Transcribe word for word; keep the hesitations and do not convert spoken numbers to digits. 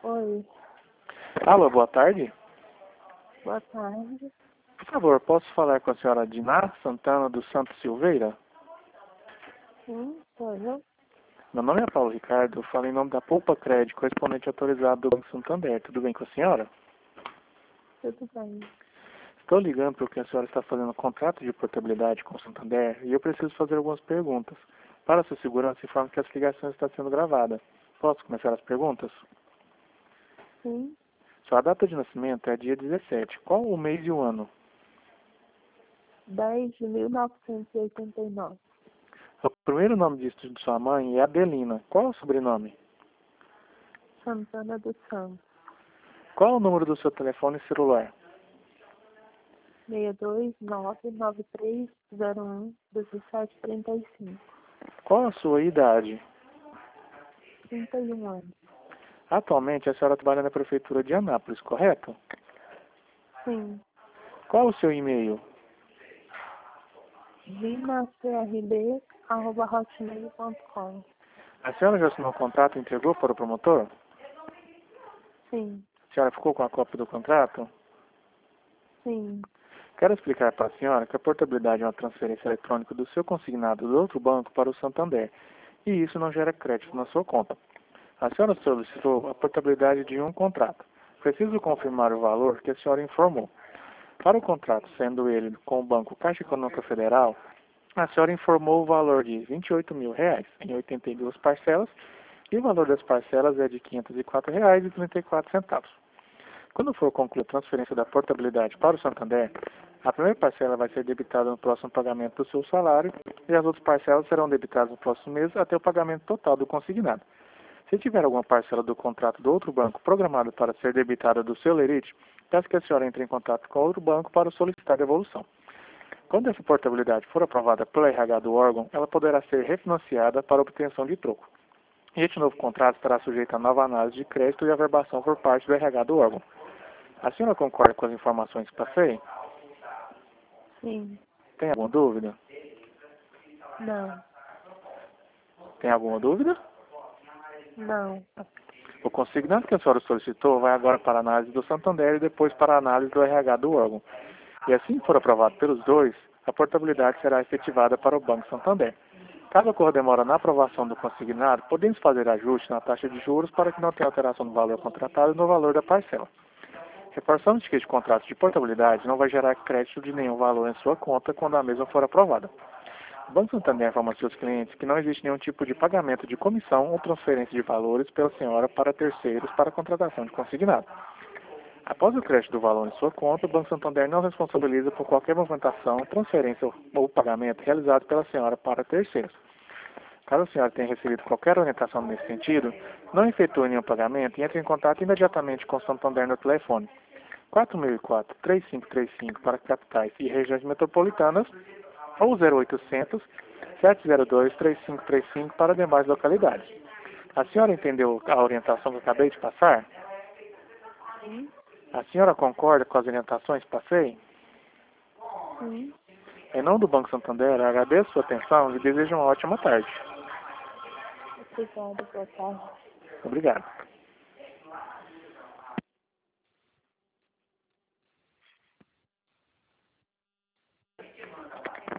Oi, Alô, boa tarde. boa tarde. Por favor, posso falar com a senhora Diná Santana dos Santos Silveira? Sim, sou eu. Meu nome é Paulo Ricardo, eu falo em nome da Poupa Crédito, correspondente autorizado do Banco Santander. Tudo bem com a senhora? Tudo bem. Estou ligando porque a senhora está fazendo um contrato de portabilidade com o Santander e eu preciso fazer algumas perguntas. Para sua segurança, informo que essa ligação está sendo gravada. Posso começar as perguntas? Sim, Sua data de nascimento é dia dezessete. Qual o mês e o ano? dez de mil novecentos e oitenta e nove. O primeiro nome de estudo de sua mãe é Adelina. Qual o sobrenome? Santana dos Santos. Qual o número do seu telefone celular? seis dois nove nove três zero um um sete três cinco. Qual a sua idade? trinta e um anos. Atualmente a senhora trabalha na prefeitura de Anápolis, correto? Sim, Qual o seu e-mail? limacrb arroba hotmail ponto com. A senhora já assinou o contrato e entregou para o promotor? Sim, A senhora ficou com a cópia do contrato? sim, Quero explicar para a senhora que a portabilidade é uma transferência eletrônica do seu consignado do outro banco para o Santander, e isso não gera crédito na sua conta. A senhora solicitou a portabilidade de um contrato. Preciso confirmar o valor que a senhora informou. Para o contrato, sendo ele com o Banco Caixa Econômica Federal, a senhora informou o valor de vinte e oito mil reais em oitenta e duas parcelas e o valor das parcelas é de quinhentos e quatro reais e trinta e quatro centavos. Quando for concluir a transferência da portabilidade para o Santander, a primeira parcela vai ser debitada no próximo pagamento do seu salário e as outras parcelas serão debitadas no próximo mês até o pagamento total do consignado. Se tiver alguma parcela do contrato do outro banco programada para ser debitada do seu lerite, peço que a senhora entre em contato com outro banco para solicitar devolução. Quando essa portabilidade for aprovada pela R H do órgão, ela poderá ser refinanciada para obtenção de troco. E este novo contrato estará sujeito a nova análise de crédito e averbação por parte do R H do órgão. A senhora concorda com as informações que passei? sim. Tem alguma dúvida? Não, Tem alguma dúvida? não. O consignado que a senhora solicitou vai agora para a análise do Santander e depois para a análise do R H do órgão. E assim que for aprovado pelos dois, a portabilidade será efetivada para o Banco Santander. Caso ocorra demora na aprovação do consignado, podemos fazer ajuste na taxa de juros para que não tenha alteração no valor contratado e no valor da parcela. Reforçamos que este contrato de portabilidade não vai gerar crédito de nenhum valor em sua conta quando a mesma for aprovada. O Banco Santander informa aos seus clientes que não existe nenhum tipo de pagamento de comissão ou transferência de valores pela senhora para terceiros para a contratação de consignado. Após o crédito do valor em sua conta, o Banco Santander não responsabiliza por qualquer movimentação, transferência ou pagamento realizado pela senhora para terceiros. Caso a senhora tenha recebido qualquer orientação nesse sentido, não efetue nenhum pagamento e entre em contato imediatamente com o Santander no telefone quatro mil e quatro, três cinco três cinco para capitais e regiões metropolitanas ou zero oitocentos, sete zero dois, três cinco três cinco para demais localidades. A senhora entendeu a orientação que eu acabei de passar? Sim, A senhora concorda com as orientações que passei? sim. Em nome do Banco Santander, agradeço sua atenção e lhe desejo uma ótima tarde. Obrigada, boa tarde. Obrigado.